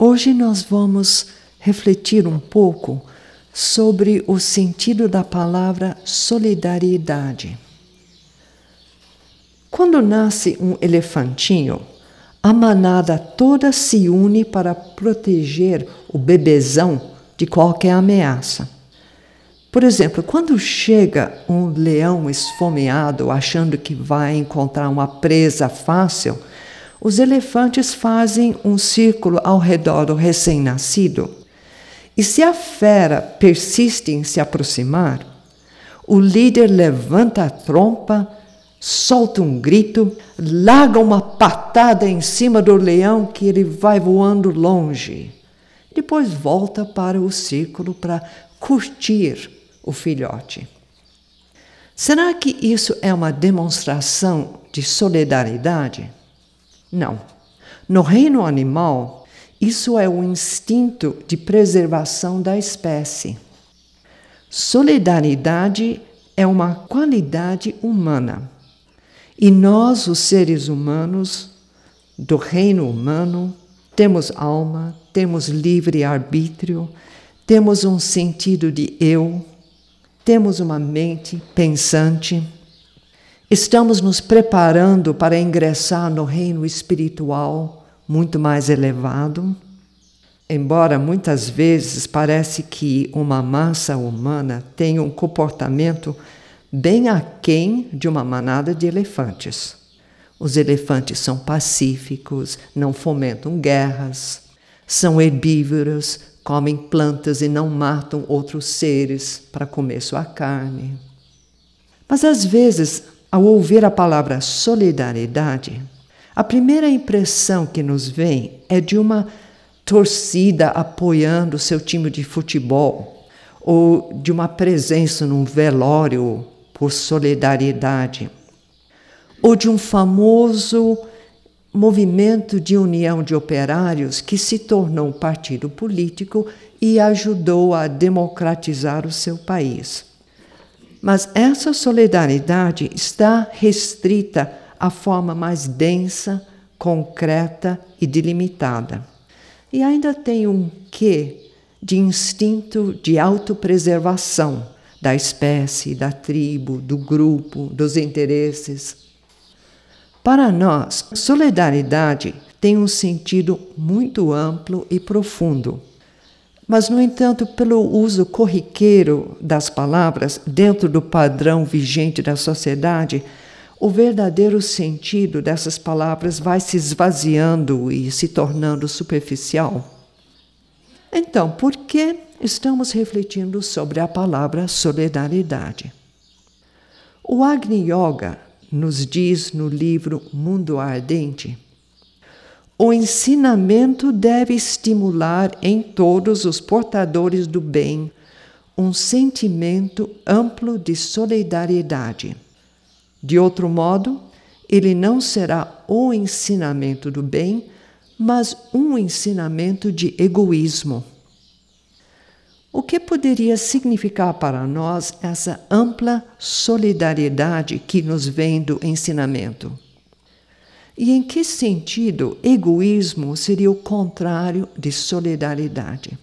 Hoje nós vamos refletir um pouco sobre o sentido da palavra solidariedade. Quando nasce um elefantinho, a manada toda se une para proteger o bebezão de qualquer ameaça. Por exemplo, quando chega um leão esfomeado achando que vai encontrar uma presa fácil, os elefantes fazem um círculo ao redor do recém-nascido. E se a fera persiste em se aproximar, o líder levanta a trompa, solta um grito, larga uma patada em cima do leão que ele vai voando longe. Depois volta para o círculo para curtir o filhote. Será que isso é uma demonstração de solidariedade? Não. No reino animal, isso é o instinto de preservação da espécie. Solidariedade é uma qualidade humana. E nós, os seres humanos, do reino humano, temos alma, temos livre-arbítrio, temos um sentido de eu, temos uma mente pensante. Estamos nos preparando para ingressar no reino espiritual muito mais elevado. Embora muitas vezes parece que uma massa humana tem um comportamento bem aquém de uma manada de elefantes. Os elefantes são pacíficos, não fomentam guerras, são herbívoros, comem plantas e não matam outros seres para comer sua carne. Mas às vezes, ao ouvir a palavra solidariedade, a primeira impressão que nos vem é de uma torcida apoiando seu time de futebol, ou de uma presença num velório por solidariedade, ou de um famoso movimento de união de operários que se tornou um partido político e ajudou a democratizar o seu país. Mas essa solidariedade está restrita à forma mais densa, concreta e delimitada. E ainda tem um quê de instinto de autopreservação da espécie, da tribo, do grupo, dos interesses. Para nós, solidariedade tem um sentido muito amplo e profundo. Mas, no entanto, pelo uso corriqueiro das palavras dentro do padrão vigente da sociedade, o verdadeiro sentido dessas palavras vai se esvaziando e se tornando superficial. Então, por que estamos refletindo sobre a palavra solidariedade? O Agni Yoga nos diz no livro Mundo Ardente: o ensinamento deve estimular em todos os portadores do bem um sentimento amplo de solidariedade. De outro modo, ele não será o ensinamento do bem, mas um ensinamento de egoísmo. O que poderia significar para nós essa ampla solidariedade que nos vem do ensinamento? E em que sentido egoísmo seria o contrário de solidariedade?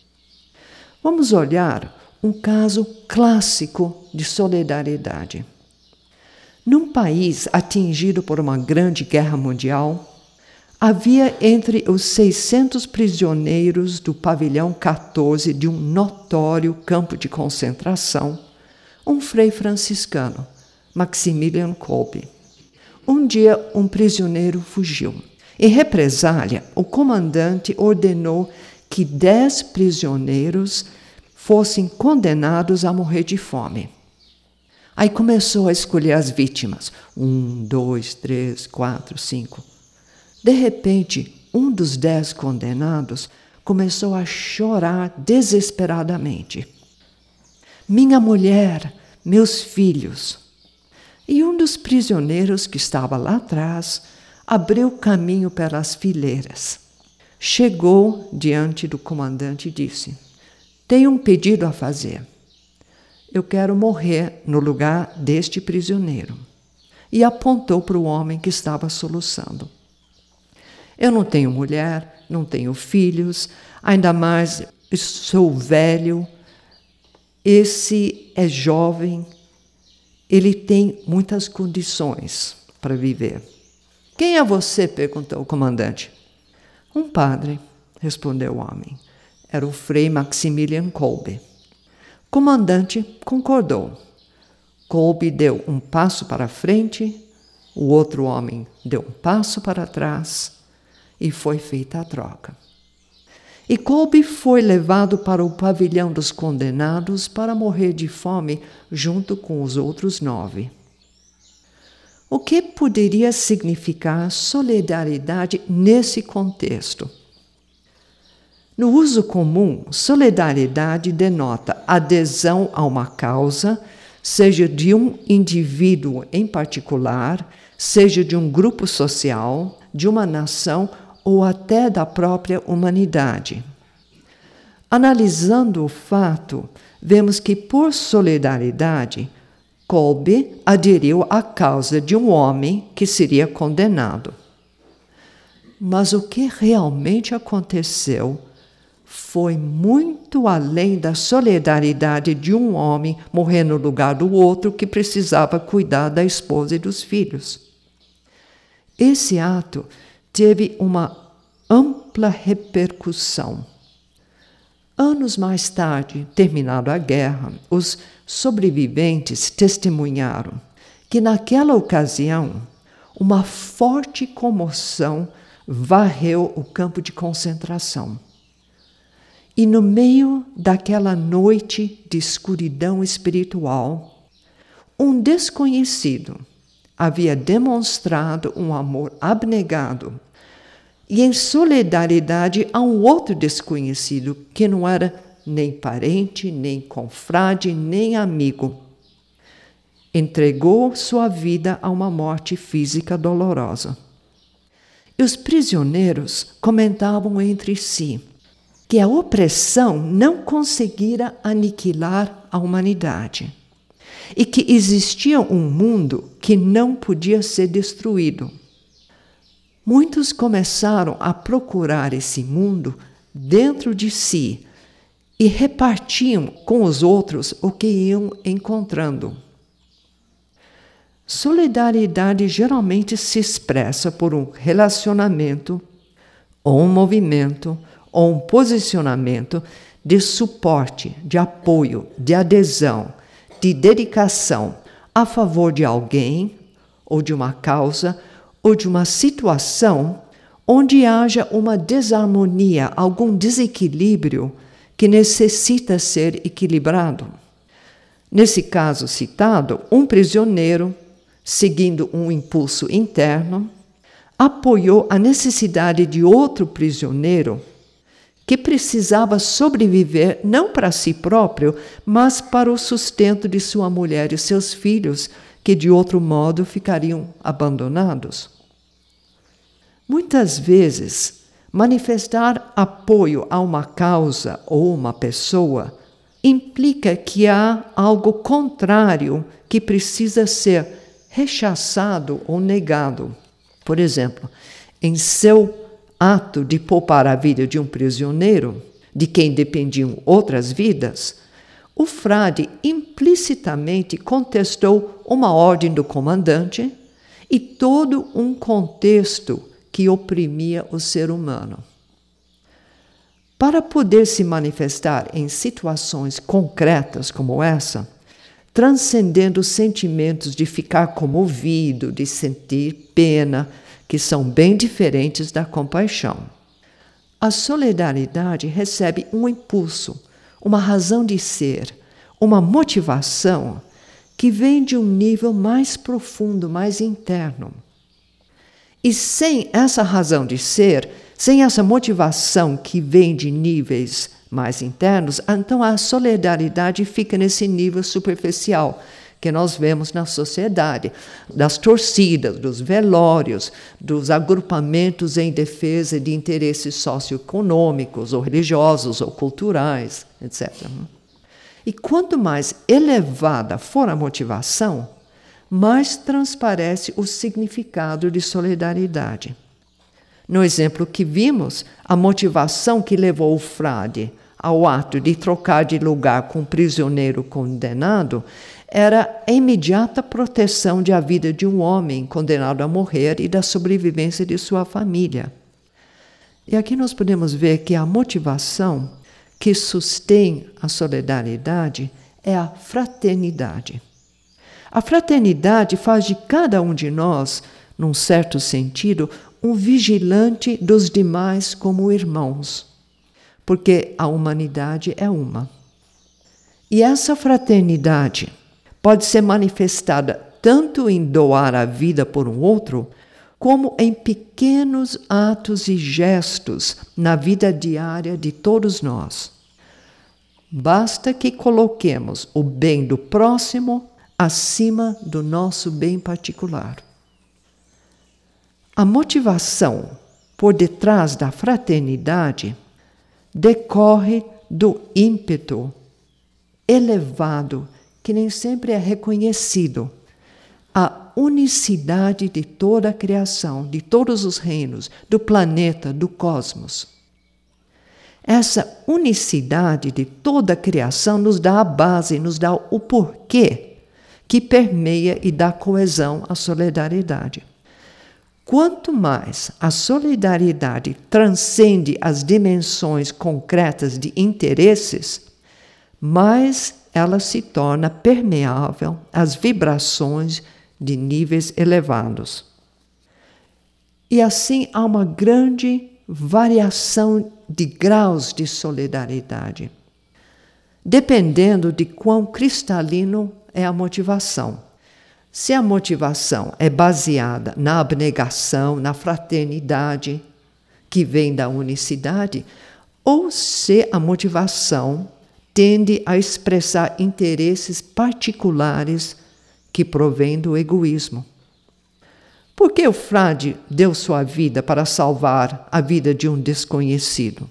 Vamos olhar um caso clássico de solidariedade. Num país atingido por uma grande guerra mundial, havia entre os 600 prisioneiros do pavilhão 14 de um notório campo de concentração, um frei franciscano, Maximilian Kolbe. Um dia, um prisioneiro fugiu. Em represália, o comandante ordenou que 10 prisioneiros fossem condenados a morrer de fome. Aí começou a escolher as vítimas. 1, 2, 3, 4, 5. De repente, um dos 10 condenados começou a chorar desesperadamente. Minha mulher, meus filhos. E um dos prisioneiros que estava lá atrás abriu caminho pelas fileiras. Chegou diante do comandante e disse: tenho um pedido a fazer. Eu quero morrer no lugar deste prisioneiro. E apontou para o homem que estava soluçando. Eu não tenho mulher, não tenho filhos, ainda mais sou velho. Esse é jovem, ele tem muitas condições para viver. Quem é você? Perguntou o comandante. Um padre, respondeu o homem. Era o Frei Maximilian Kolbe. O comandante concordou. Kolbe deu um passo para frente, o outro homem deu um passo para trás e foi feita a troca. E Kolbe foi levado para o pavilhão dos condenados para morrer de fome junto com os outros 9. O que poderia significar solidariedade nesse contexto? No uso comum, solidariedade denota adesão a uma causa, seja de um indivíduo em particular, seja de um grupo social, de uma nação ou até da própria humanidade. Analisando o fato, vemos que, por solidariedade, Kolbe aderiu à causa de um homem que seria condenado. Mas o que realmente aconteceu foi muito além da solidariedade de um homem morrer no lugar do outro que precisava cuidar da esposa e dos filhos. Esse ato teve uma ampla repercussão. Anos mais tarde, terminada a guerra, os sobreviventes testemunharam que, naquela ocasião, uma forte comoção varreu o campo de concentração. E no meio daquela noite de escuridão espiritual, um desconhecido havia demonstrado um amor abnegado e em solidariedade a um outro desconhecido que não era nem parente, nem confrade, nem amigo. Entregou sua vida a uma morte física dolorosa. E os prisioneiros comentavam entre si que a opressão não conseguira aniquilar a humanidade e que existia um mundo que não podia ser destruído. Muitos começaram a procurar esse mundo dentro de si e repartiam com os outros o que iam encontrando. Solidariedade geralmente se expressa por um relacionamento, ou um movimento, ou um posicionamento de suporte, de apoio, de adesão, de dedicação a favor de alguém, ou de uma causa, ou de uma situação onde haja uma desarmonia, algum desequilíbrio que necessita ser equilibrado. Nesse caso citado, um prisioneiro, seguindo um impulso interno, apoiou a necessidade de outro prisioneiro que precisava sobreviver não para si próprio, mas para o sustento de sua mulher e seus filhos, que de outro modo ficariam abandonados. Muitas vezes, manifestar apoio a uma causa ou uma pessoa implica que há algo contrário que precisa ser rechaçado ou negado. Por exemplo, em seu ato de poupar a vida de um prisioneiro, de quem dependiam outras vidas, o frade implicitamente contestou uma ordem do comandante e todo um contexto que oprimia o ser humano. Para poder se manifestar em situações concretas como essa, transcendendo os sentimentos de ficar comovido, de sentir pena, que são bem diferentes da compaixão. A solidariedade recebe um impulso, uma razão de ser, uma motivação que vem de um nível mais profundo, mais interno. E sem essa razão de ser, sem essa motivação que vem de níveis mais internos, então a solidariedade fica nesse nível superficial que nós vemos na sociedade, das torcidas, dos velórios, dos agrupamentos em defesa de interesses socioeconômicos, ou religiosos, ou culturais, etc. E quanto mais elevada for a motivação, mais transparece o significado de solidariedade. No exemplo que vimos, a motivação que levou o frade ao ato de trocar de lugar com um prisioneiro condenado era a imediata proteção da vida de um homem condenado a morrer e da sobrevivência de sua família. E aqui nós podemos ver que a motivação que sustém a solidariedade é a fraternidade. A fraternidade faz de cada um de nós, num certo sentido, um vigilante dos demais como irmãos, porque a humanidade é uma. E essa fraternidade pode ser manifestada tanto em doar a vida por um outro, como em pequenos atos e gestos na vida diária de todos nós. Basta que coloquemos o bem do próximo acima do nosso bem particular. A motivação por detrás da fraternidade decorre do ímpeto elevado, que nem sempre é reconhecido, a unicidade de toda a criação, de todos os reinos, do planeta, do cosmos. Essa unicidade de toda a criação nos dá a base, nos dá o porquê que permeia e dá coesão à solidariedade. Quanto mais a solidariedade transcende as dimensões concretas de interesses, mais ela se torna permeável às vibrações de níveis elevados. E assim há uma grande variação de graus de solidariedade, dependendo de quão cristalino é a motivação. Se a motivação é baseada na abnegação, na fraternidade, que vem da unicidade, ou se a motivação tende a expressar interesses particulares que provêm do egoísmo. Por que o frade deu sua vida para salvar a vida de um desconhecido?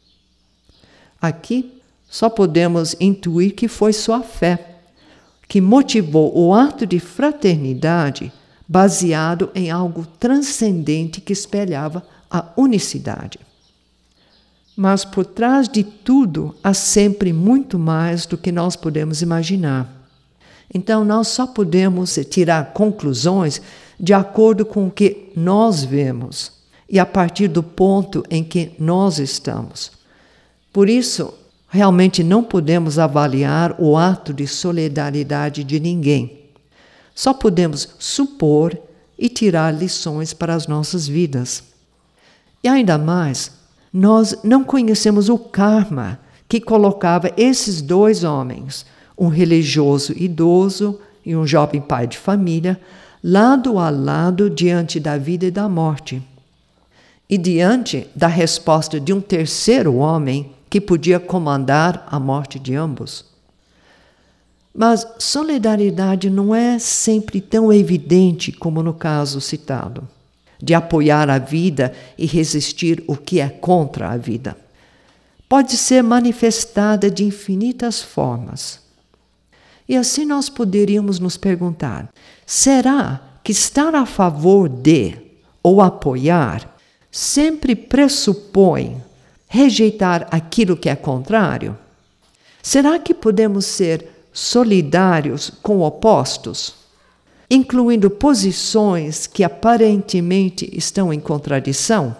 Aqui só podemos intuir que foi sua fé que motivou o ato de fraternidade baseado em algo transcendente que espelhava a unicidade. Mas por trás de tudo há sempre muito mais do que nós podemos imaginar. Então nós só podemos tirar conclusões de acordo com o que nós vemos e a partir do ponto em que nós estamos. Por isso, realmente não podemos avaliar o ato de solidariedade de ninguém. Só podemos supor e tirar lições para as nossas vidas. E ainda mais, nós não conhecemos o karma que colocava esses dois homens, um religioso idoso e um jovem pai de família, lado a lado diante da vida e da morte. E diante da resposta de um terceiro homem que podia comandar a morte de ambos. Mas solidariedade não é sempre tão evidente como no caso citado, de apoiar a vida e resistir o que é contra a vida. Pode ser manifestada de infinitas formas. E assim nós poderíamos nos perguntar: será que estar a favor de ou apoiar sempre pressupõe rejeitar aquilo que é contrário? Será que podemos ser solidários com opostos, incluindo posições que aparentemente estão em contradição?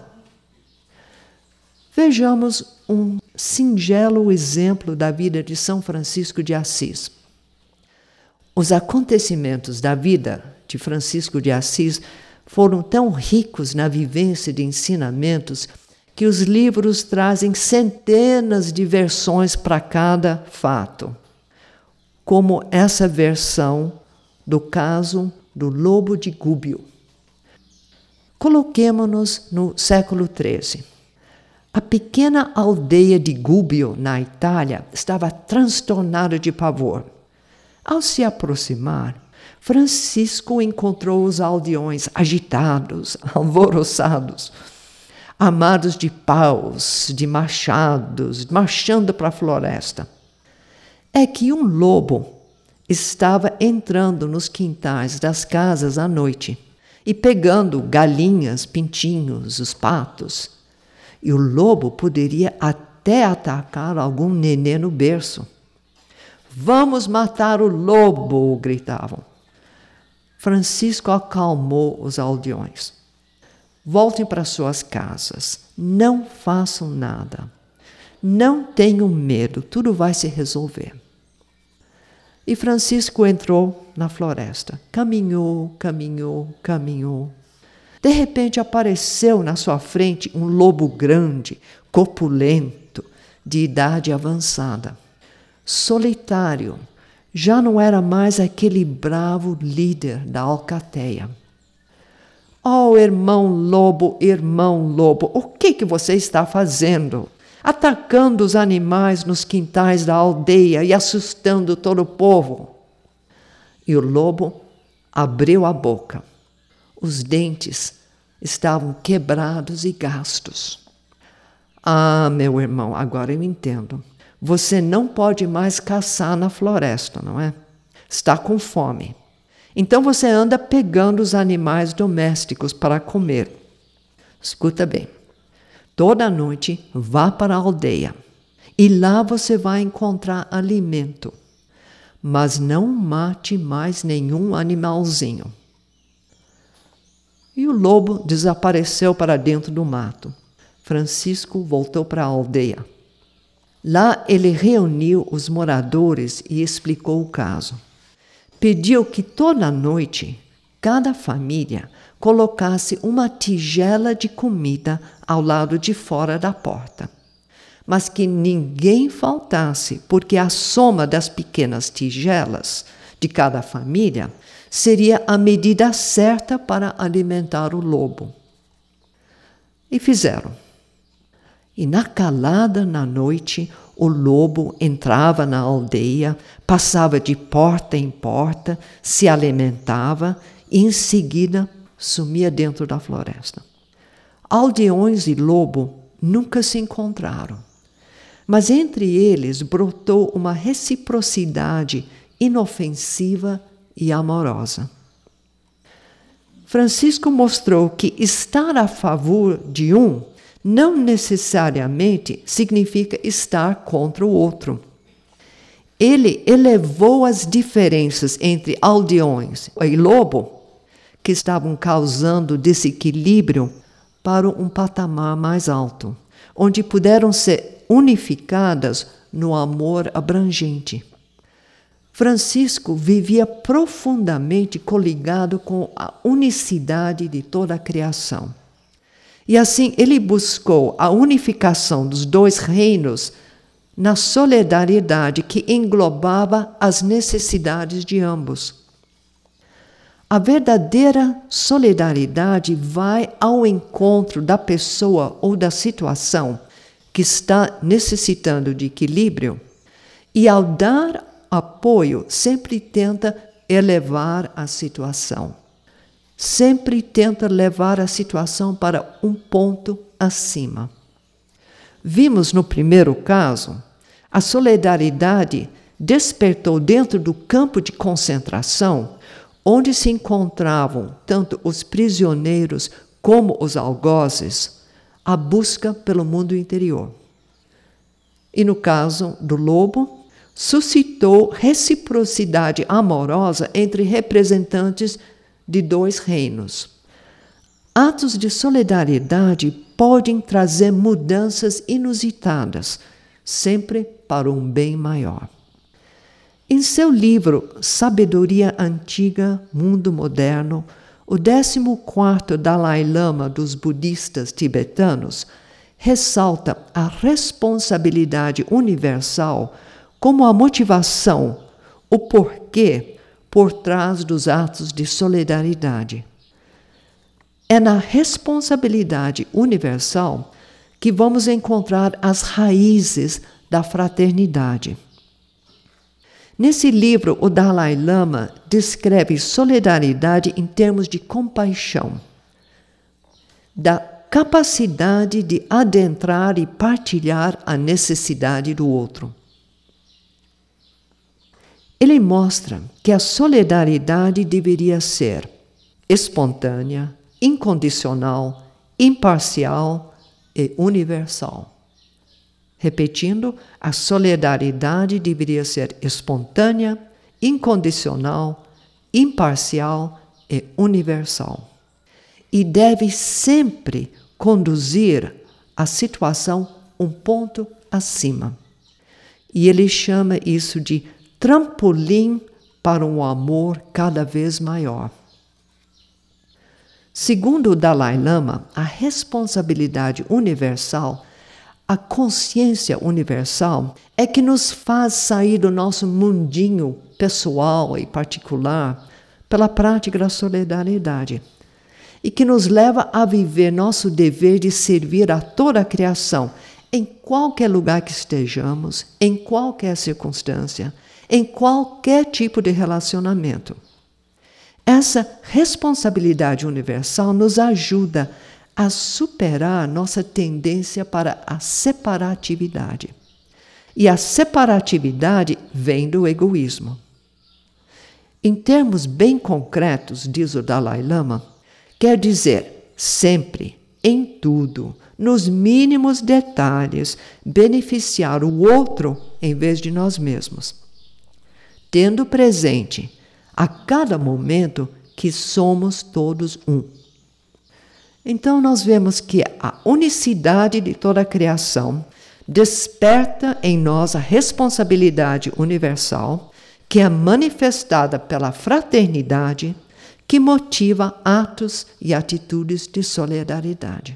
Vejamos um singelo exemplo da vida de São Francisco de Assis. Os acontecimentos da vida de Francisco de Assis foram tão ricos na vivência de ensinamentos que os livros trazem centenas de versões para cada fato, como essa versão do caso do lobo de Gubbio. Coloquemo-nos no século XIII. A pequena aldeia de Gubbio, na Itália, estava transtornada de pavor. Ao se aproximar, Francisco encontrou os aldeões agitados, alvoroçados, armados de paus, de machados, marchando para a floresta. É que um lobo estava entrando nos quintais das casas à noite e pegando galinhas, pintinhos, os patos. E o lobo poderia até atacar algum nenê no berço. Vamos matar o lobo! Gritavam. Francisco acalmou os aldeões. Voltem para suas casas. Não façam nada. Não tenham medo. Tudo vai se resolver. E Francisco entrou na floresta. Caminhou, caminhou, caminhou. De repente apareceu na sua frente um lobo grande, corpulento, de idade avançada. Solitário, já não era mais aquele bravo líder da alcateia. Oh, irmão lobo, o que você está fazendo? Atacando os animais nos quintais da aldeia e assustando todo o povo. E o lobo abriu a boca. Os dentes estavam quebrados e gastos. Ah, meu irmão, agora eu entendo. Você não pode mais caçar na floresta, não é? Está com fome. Então você anda pegando os animais domésticos para comer. Escuta bem. Toda noite vá para a aldeia e lá você vai encontrar alimento. Mas não mate mais nenhum animalzinho. E o lobo desapareceu para dentro do mato. Francisco voltou para a aldeia. Lá ele reuniu os moradores e explicou o caso. Pediu que toda noite cada família colocasse uma tigela de comida ao lado de fora da porta. Mas que ninguém faltasse, porque a soma das pequenas tigelas de cada família seria a medida certa para alimentar o lobo. E fizeram. E na calada na noite, o lobo entrava na aldeia, passava de porta em porta, se alimentava e em seguida sumia dentro da floresta. Aldeões e lobo nunca se encontraram, mas entre eles brotou uma reciprocidade inofensiva e amorosa. Francisco mostrou que estar a favor de um não necessariamente significa estar contra o outro. Ele elevou as diferenças entre aldeões e lobo, que estavam causando desequilíbrio, para um patamar mais alto, onde puderam ser unificadas no amor abrangente. Francisco vivia profundamente coligado com a unicidade de toda a criação. E assim ele buscou a unificação dos dois reinos na solidariedade que englobava as necessidades de ambos. A verdadeira solidariedade vai ao encontro da pessoa ou da situação que está necessitando de equilíbrio e, ao dar apoio, sempre tenta elevar a situação. Sempre tenta levar a situação para um ponto acima. Vimos no primeiro caso, a solidariedade despertou dentro do campo de concentração, onde se encontravam tanto os prisioneiros como os algozes, a busca pelo mundo interior. E no caso do lobo, suscitou reciprocidade amorosa entre representantes de dois reinos. Atos de solidariedade podem trazer mudanças inusitadas, sempre para um bem maior. Em seu livro Sabedoria Antiga, Mundo Moderno, o 14º Dalai Lama dos budistas tibetanos ressalta a responsabilidade universal como a motivação, o porquê por trás dos atos de solidariedade. É na responsabilidade universal que vamos encontrar as raízes da fraternidade. Nesse livro, o Dalai Lama descreve solidariedade em termos de compaixão, da capacidade de adentrar e partilhar a necessidade do outro. Ele mostra que a solidariedade deveria ser espontânea, incondicional, imparcial e universal. Repetindo, a solidariedade deveria ser espontânea, incondicional, imparcial e universal. E deve sempre conduzir a situação um ponto acima. E ele chama isso de trampolim para um amor cada vez maior. Segundo o Dalai Lama, a responsabilidade universal, a consciência universal, é que nos faz sair do nosso mundinho pessoal e particular pela prática da solidariedade e que nos leva a viver nosso dever de servir a toda a criação, em qualquer lugar que estejamos, em qualquer circunstância, em qualquer tipo de relacionamento. Essa responsabilidade universal nos ajuda a superar nossa tendência para a separatividade. E a separatividade vem do egoísmo. Em termos bem concretos, diz o Dalai Lama, quer dizer sempre, em tudo, nos mínimos detalhes, beneficiar o outro em vez de nós mesmos, tendo presente a cada momento que somos todos um. Então nós vemos que a unicidade de toda a criação desperta em nós a responsabilidade universal, que é manifestada pela fraternidade, que motiva atos e atitudes de solidariedade.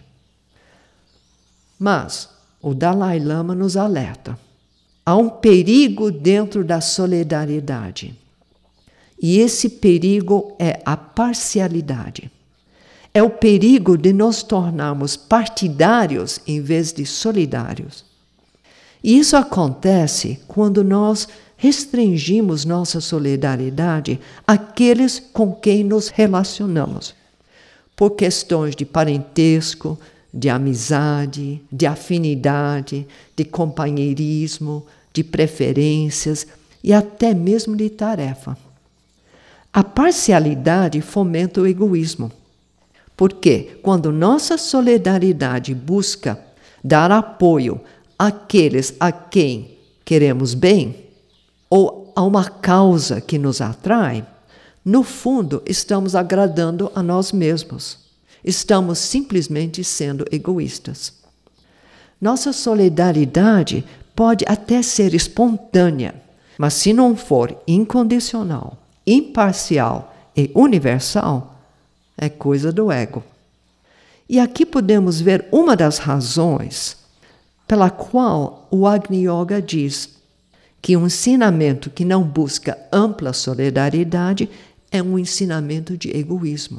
Mas o Dalai Lama nos alerta. Há um perigo dentro da solidariedade. E esse perigo é a parcialidade. É o perigo de nos tornarmos partidários em vez de solidários. E isso acontece quando nós restringimos nossa solidariedade àqueles com quem nos relacionamos, por questões de parentesco, de amizade, de afinidade, de companheirismo, de preferências e até mesmo de tarefa. A parcialidade fomenta o egoísmo, porque quando nossa solidariedade busca dar apoio àqueles a quem queremos bem, ou a uma causa que nos atrai, no fundo estamos agradando a nós mesmos. Estamos simplesmente sendo egoístas. Nossa solidariedade pode até ser espontânea, mas se não for incondicional, imparcial e universal, é coisa do ego. E aqui podemos ver uma das razões pela qual o Agni Yoga diz que um ensinamento que não busca ampla solidariedade é um ensinamento de egoísmo.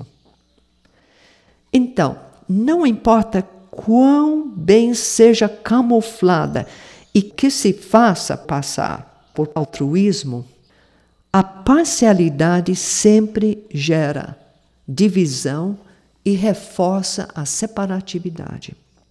Então, não importa quão bem seja camuflada e que se faça passar por altruísmo, a parcialidade sempre gera divisão e reforça a separatividade.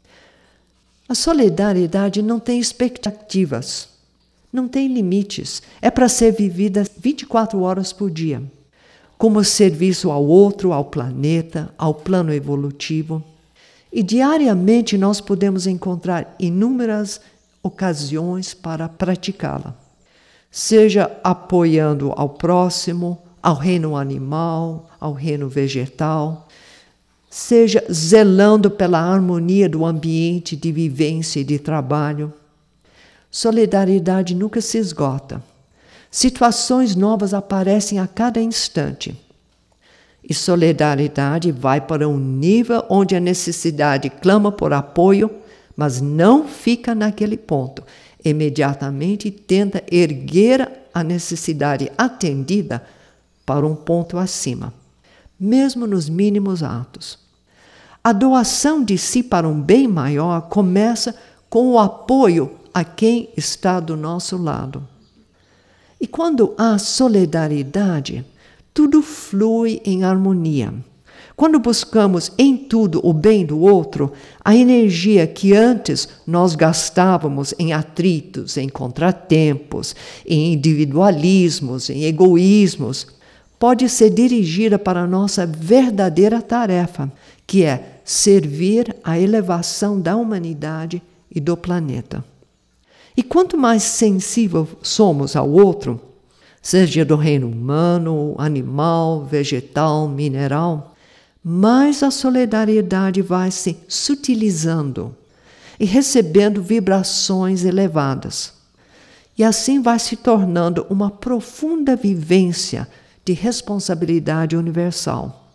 A solidariedade não tem expectativas, não tem limites, é para ser vivida 24 horas por dia, como serviço ao outro, ao planeta, ao plano evolutivo. E diariamente nós podemos encontrar inúmeras ocasiões para praticá-la. Seja apoiando ao próximo, ao reino animal, ao reino vegetal, seja zelando pela harmonia do ambiente de vivência e de trabalho. Solidariedade nunca se esgota. Situações novas aparecem a cada instante. E solidariedade vai para um nível onde a necessidade clama por apoio, mas não fica naquele ponto. Imediatamente tenta erguer a necessidade atendida para um ponto acima, mesmo nos mínimos atos. A doação de si para um bem maior começa com o apoio a quem está do nosso lado. E quando há solidariedade, tudo flui em harmonia. Quando buscamos em tudo o bem do outro, a energia que antes nós gastávamos em atritos, em contratempos, em individualismos, em egoísmos, pode ser dirigida para a nossa verdadeira tarefa, que é servir à elevação da humanidade e do planeta. E quanto mais sensível somos ao outro, seja do reino humano, animal, vegetal, mineral, mais a solidariedade vai se sutilizando e recebendo vibrações elevadas. E assim vai se tornando uma profunda vivência de responsabilidade universal.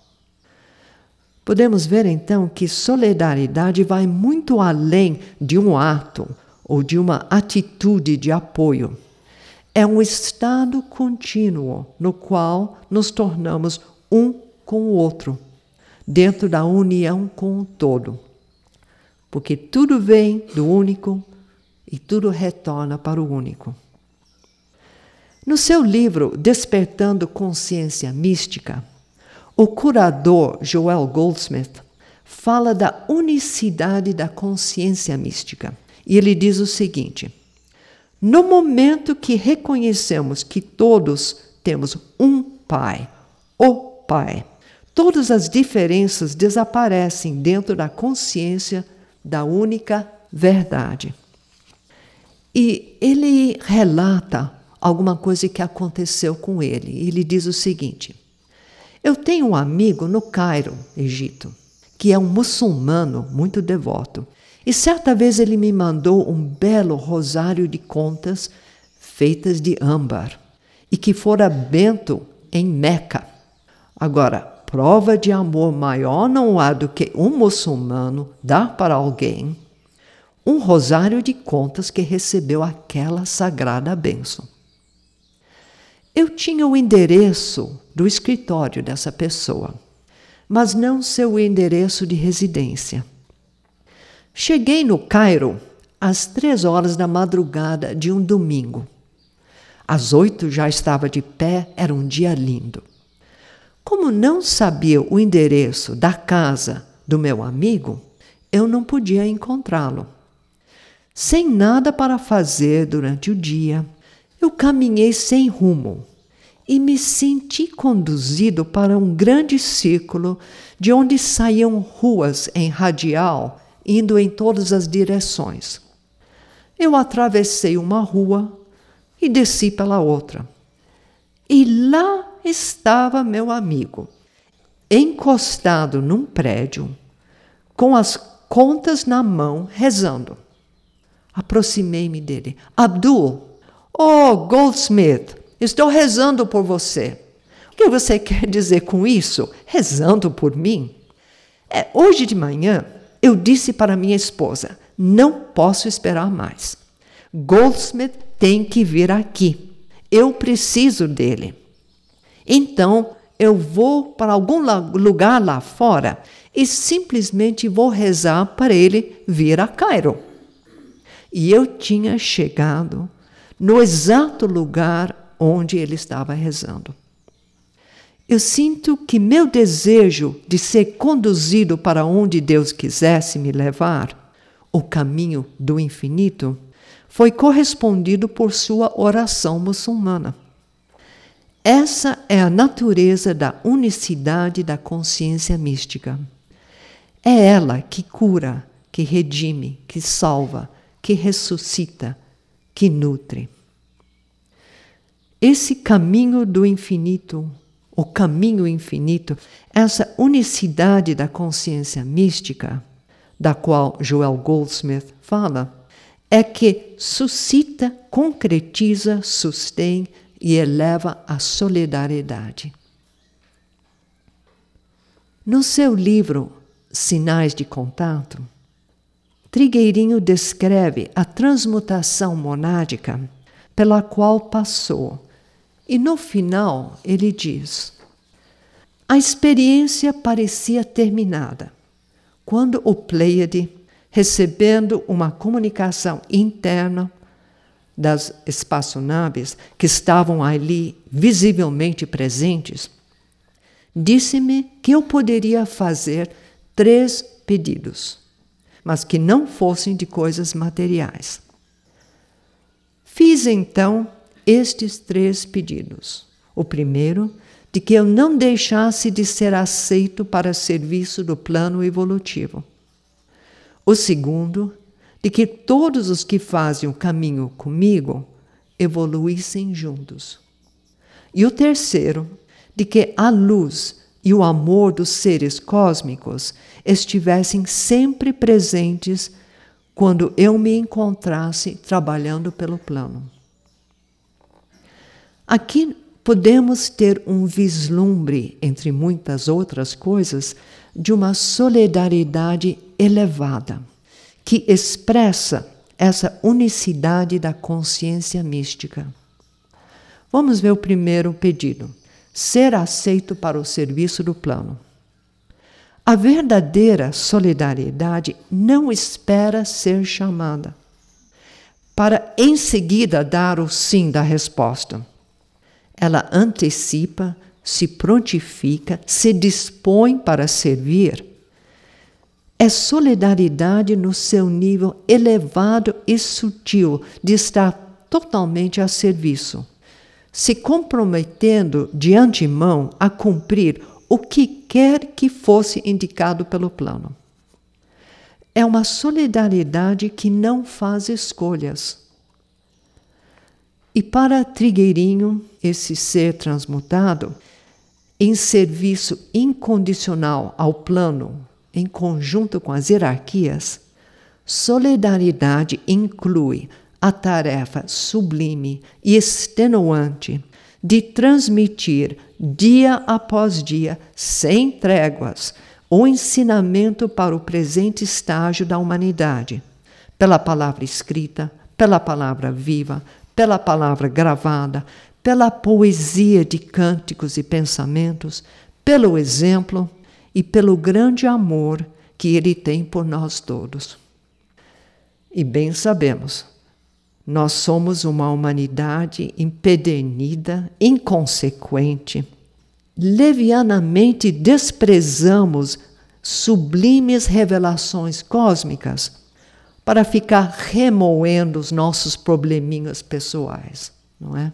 Podemos ver então que solidariedade vai muito além de um ato ou de uma atitude de apoio. É um estado contínuo no qual nos tornamos um com o outro, dentro da união com o todo. Porque tudo vem do único e tudo retorna para o único. No seu livro Despertando Consciência Mística, o curador Joel Goldsmith fala da unicidade da consciência mística. E ele diz o seguinte: no momento que reconhecemos que todos temos um Pai, o Pai, todas as diferenças desaparecem dentro da consciência da única verdade. E ele relata alguma coisa que aconteceu com ele. Ele diz o seguinte: eu tenho um amigo no Cairo, Egito, que é um muçulmano muito devoto. E certa vez ele me mandou um belo rosário de contas feitas de âmbar e que fora bento em Meca. Agora, prova de amor maior não há do que um muçulmano dar para alguém um rosário de contas que recebeu aquela sagrada bênção. Eu tinha o endereço do escritório dessa pessoa, mas não seu endereço de residência. Cheguei no Cairo às 3h da madrugada de um domingo. Às 8h já estava de pé, era um dia lindo. Como não sabia o endereço da casa do meu amigo, eu não podia encontrá-lo. Sem nada para fazer durante o dia, eu caminhei sem rumo e me senti conduzido para um grande círculo de onde saíam ruas em radial, indo em todas as direções. Eu atravessei uma rua e desci pela outra. E lá estava meu amigo, encostado num prédio, com as contas na mão, rezando. Aproximei-me dele. Abdul, oh Goldsmith, estou rezando por você. O que você quer dizer com isso? Rezando por mim? Hoje de manhã, eu disse para minha esposa, não posso esperar mais. Goldsmith tem que vir aqui. Eu preciso dele. Então, eu vou para algum lugar lá fora e simplesmente vou rezar para ele vir a Cairo. E eu tinha chegado no exato lugar onde ele estava rezando. Eu sinto que meu desejo de ser conduzido para onde Deus quisesse me levar, o caminho do infinito, foi correspondido por sua oração muçulmana. Essa é a natureza da unicidade da consciência mística. É ela que cura, que redime, que salva, que ressuscita, que nutre. Esse caminho do infinito, o caminho infinito, essa unicidade da consciência mística, da qual Joel Goldsmith fala, é que suscita, concretiza, sustém e eleva a solidariedade. No seu livro Sinais de Contato, Trigueirinho descreve a transmutação monádica pela qual passou. E no final ele diz: a experiência parecia terminada, quando o Pleiade, recebendo uma comunicação interna das espaçonaves que estavam ali visivelmente presentes, disse-me que eu poderia fazer 3 pedidos, mas que não fossem de coisas materiais. Fiz então estes 3 pedidos. O primeiro, de que eu não deixasse de ser aceito para serviço do plano evolutivo. O segundo, de que todos os que fazem o caminho comigo evoluíssem juntos. E o terceiro, de que a luz e o amor dos seres cósmicos estivessem sempre presentes quando eu me encontrasse trabalhando pelo plano. Aqui podemos ter um vislumbre, entre muitas outras coisas, de uma solidariedade elevada, que expressa essa unicidade da consciência mística. Vamos ver o primeiro pedido: ser aceito para o serviço do plano. A verdadeira solidariedade não espera ser chamada, para em seguida dar o sim da resposta. Ela antecipa, se prontifica, se dispõe para servir. É solidariedade no seu nível elevado e sutil de estar totalmente a serviço, se comprometendo de antemão a cumprir o que quer que fosse indicado pelo plano. É uma solidariedade que não faz escolhas. E para Trigueirinho, esse ser transmutado, em serviço incondicional ao plano, em conjunto com as hierarquias, solidariedade inclui a tarefa sublime e extenuante de transmitir dia após dia, sem tréguas, o ensinamento para o presente estágio da humanidade, pela palavra escrita, pela palavra viva, pela palavra gravada, pela poesia de cânticos e pensamentos, pelo exemplo e pelo grande amor que ele tem por nós todos. E bem sabemos, nós somos uma humanidade empedernida, inconsequente. Levianamente desprezamos sublimes revelações cósmicas para ficar remoendo os nossos probleminhas pessoais, não é?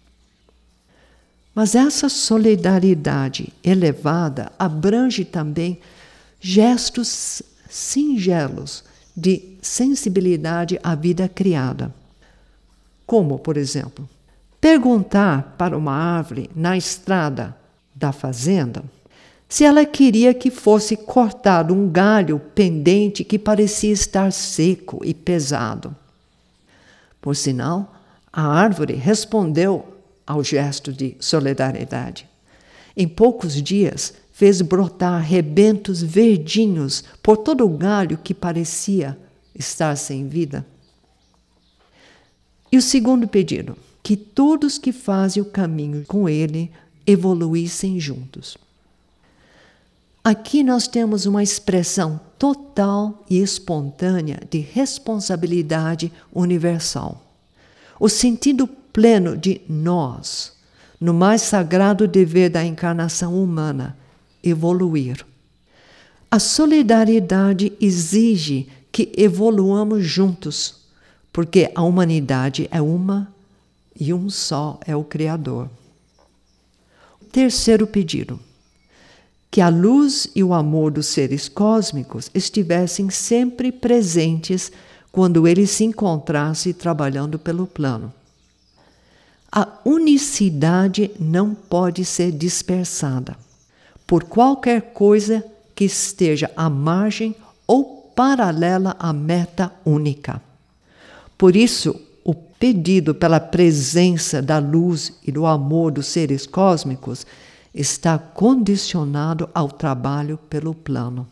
Mas essa solidariedade elevada abrange também gestos singelos de sensibilidade à vida criada. Como, por exemplo, perguntar para uma árvore na estrada da fazenda se ela queria que fosse cortado um galho pendente que parecia estar seco e pesado. Por sinal, a árvore respondeu ao gesto de solidariedade. Em poucos dias, fez brotar rebentos verdinhos por todo o galho que parecia estar sem vida. E o segundo pedido, que todos que fazem o caminho com ele evoluíssem juntos. Aqui nós temos uma expressão total e espontânea de responsabilidade universal. O sentido pleno de nós, no mais sagrado dever da encarnação humana, evoluir. A solidariedade exige que evoluamos juntos, porque a humanidade é uma e um só é o Criador. Terceiro pedido: que a luz e o amor dos seres cósmicos estivessem sempre presentes quando ele se encontrasse trabalhando pelo plano. A unicidade não pode ser dispersada por qualquer coisa que esteja à margem ou paralela à meta única. Por isso, o pedido pela presença da luz e do amor dos seres cósmicos está condicionado ao trabalho pelo plano.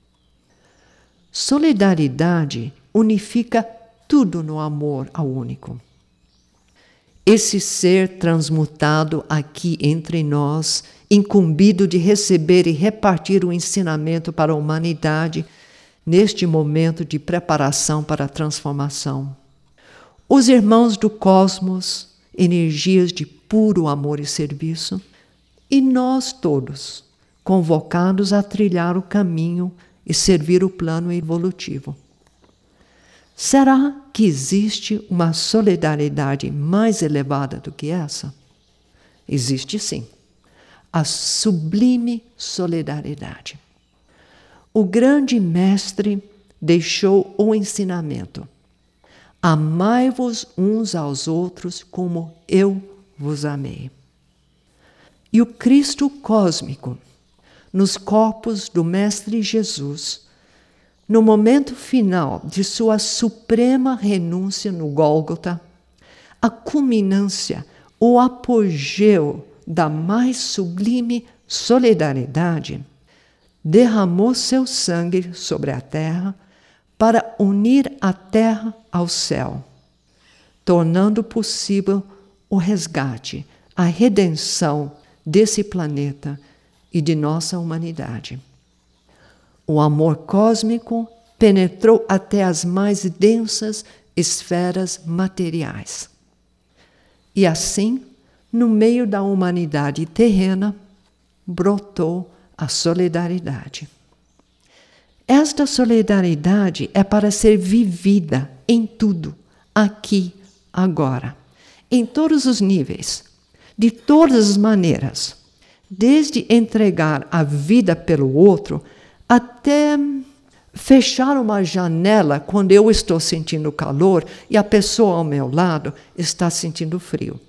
Solidariedade unifica tudo no amor ao único. Esse ser transmutado aqui entre nós, incumbido de receber e repartir o ensinamento para a humanidade neste momento de preparação para a transformação. Os irmãos do cosmos, energias de puro amor e serviço, e nós todos, convocados a trilhar o caminho e servir o plano evolutivo. Será que existe uma solidariedade mais elevada do que essa? Existe sim. a sublime solidariedade. O grande mestre deixou o ensinamento: amai-vos uns aos outros como eu vos amei. E o Cristo cósmico, nos corpos do Mestre Jesus, no momento final de sua suprema renúncia no Gólgota, a culminância, o apogeu da mais sublime solidariedade, derramou seu sangue sobre a terra para unir a terra ao céu, tornando possível o resgate, a redenção desse planeta e de nossa humanidade. O amor cósmico penetrou até as mais densas esferas materiais. E assim, no meio da humanidade terrena, brotou a solidariedade. Esta solidariedade é para ser vivida em tudo, aqui, agora, em todos os níveis, de todas as maneiras, desde entregar a vida pelo outro até fechar uma janela quando eu estou sentindo calor e a pessoa ao meu lado está sentindo frio.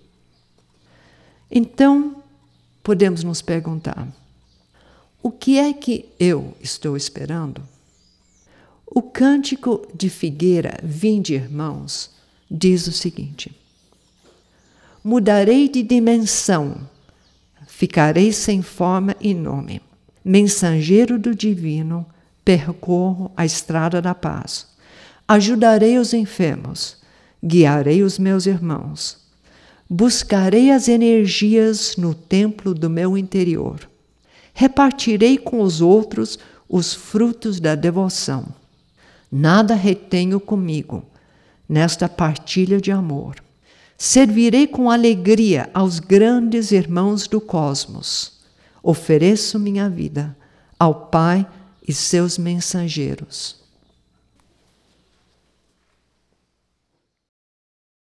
Então, podemos nos perguntar: o que é que eu estou esperando? O cântico de Figueira, Vinde, irmãos, diz o seguinte: mudarei de dimensão, ficarei sem forma e nome. Mensageiro do divino, percorro a estrada da paz. Ajudarei os enfermos, guiarei os meus irmãos. Buscarei as energias no templo do meu interior. Repartirei com os outros os frutos da devoção. Nada retenho comigo nesta partilha de amor. Servirei com alegria aos grandes irmãos do cosmos. Ofereço minha vida ao Pai e seus mensageiros.